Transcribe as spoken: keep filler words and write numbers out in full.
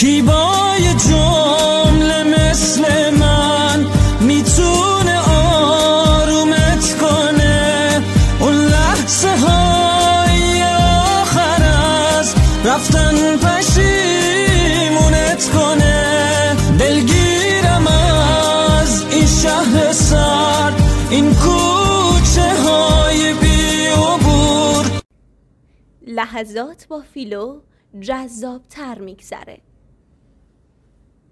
کی با یه جمله مثل من میتونه آرومت کنه؟ اون لحظه های آخر از رفتن پشیمونت کنه. دلگیرم از این شهر سرد، این کوچه های بی عبور. لحظات با فیلو جذاب تر میگذره.